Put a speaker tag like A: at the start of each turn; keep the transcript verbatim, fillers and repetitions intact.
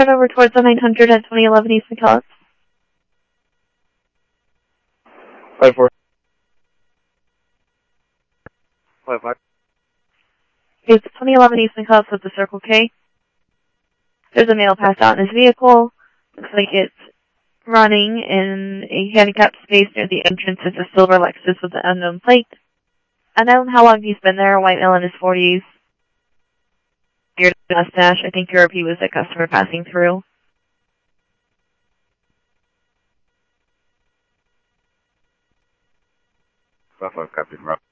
A: turn over towards the nine hundred at twenty eleven East McCullough.
B: five four. five five.
A: It's twenty eleven East McCullough with the Circle K. There's a male passed out in his vehicle. Looks like it's running in a handicapped space near the entrance. It's a silver Lexus with an unknown plate. Unknown how long he's been there, white male in his forties. Beard mustache. I think Europe he was a customer passing through.
B: five five, Captain Rob.